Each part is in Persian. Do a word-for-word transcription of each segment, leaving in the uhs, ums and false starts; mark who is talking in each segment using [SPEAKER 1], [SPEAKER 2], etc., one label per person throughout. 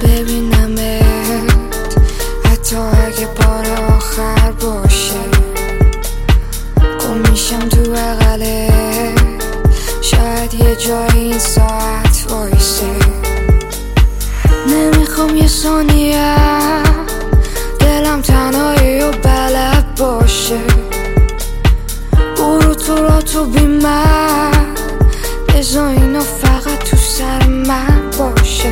[SPEAKER 1] ببینمت، حتی اگه بار آخر باشه. گم میشم تو بغله، شاید یه جایی این ساعت وایسه. نمیخوام یه ثانیه دلم تنهایی و بلد باشه. برو تو را تو بی من، بذار اینا فقط تو سر من باشه.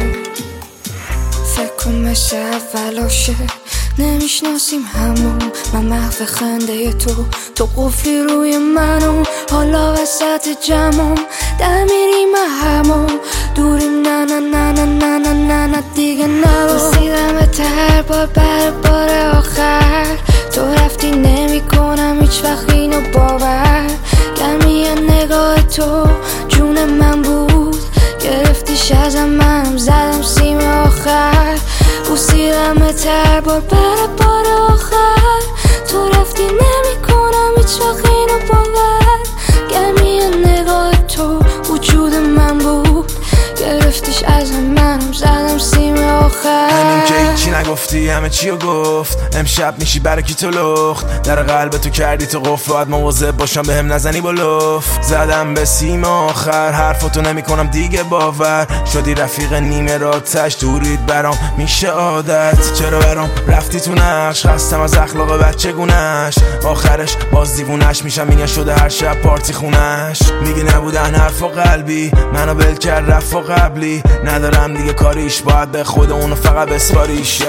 [SPEAKER 1] فکر کن مثل اولاشه، نمیشناسیم همون. من محو خنده تو، تو قفلی روی منو. حالا وسط جمعم در میریم همون. دوریم نه نه نه نه نه نه نه نه دیگه نرو. رسیدم به هر بار بر بار آخر، تو رفتی نمی کنم هیچ وقت اینو باور. گرمی نگاه تو جون من بود، گرفتیش ازم منم زدم سیم آخر. بوسیدم هر بار بر بار آخر، تو رفتی نمی کنم هیچ وقت اینو باور. گرمی نگاه تو وجود من بود، گرفتیش ازم منم زدم سیم آخر.
[SPEAKER 2] همین که هیچی نگفتی همه چیو گفت. امشب میشی برای کی تو لخت، در قلب تو کردی تو قفل. باید مواظب باشم بهم نزنی با لف. زدم به سیم آخر، حرفتو نمی کنم دیگه باور. شدی رفیق نیمه راتش، دورید برام میشه عادت. چرا برام رفتی تو نقش، خستم از اخلاق بچه گونش. آخرش باز دیوونش میشم، میگن شده هر شب پارتی خونش. میگه نبودن حرف و قلبی، منو بل کرد رفت و قبلی. ندارم دیگه کاریش، باید به خود اونو فقط بسپاریش.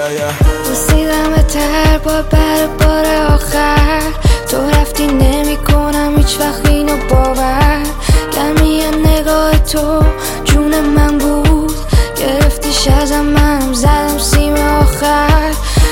[SPEAKER 1] بوسیدم هر بار بر بار آخر، تو رفتی نمی کنم هیچ وقت اینو باور. گرمی نگاه تو جون من بود، گرفتیش ازم منم زدم سیم آخر.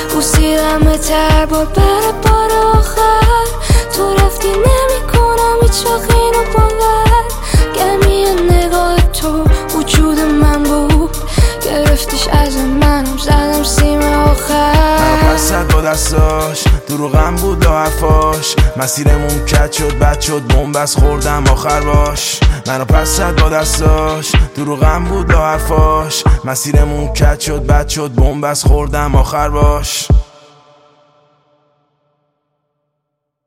[SPEAKER 1] بوسیدم هر بار بر بار آخر، تو رفتی نمی کنم هیچ وقت اینو باور. گرمی نگاه تو وجود من بود، گرفتیش ازم منم زدم سیم آخر.
[SPEAKER 2] منو پس زد با دستاش، دروغم بود لا حرفاش. مسیرمون کج شد بد شد، بومبست خوردم آخر باش. منو پس زد با دستاش، دروغم بود لا حرفاش. مسیرمون کج شد بد شد، بومبست خوردم آخر باش.